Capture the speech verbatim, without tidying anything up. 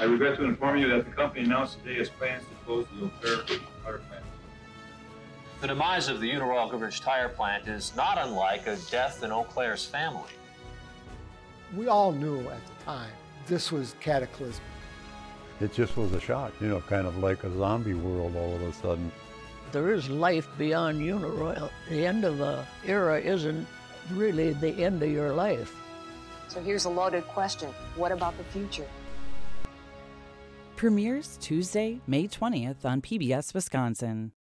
I regret to inform you that the company announced today its plans to close the Eau Claire tire plant. The demise of the Uniroyal Goodrich tire plant is not unlike a death in Eau Claire's family. We all knew at the time this was cataclysmic. It just was a shock, you know, kind of like a zombie world all of a sudden. There is life beyond Uniroyal. The end of an era isn't really the end of your life. So here's a loaded question. What about the future? Premieres Tuesday, May twentieth on P B S Wisconsin.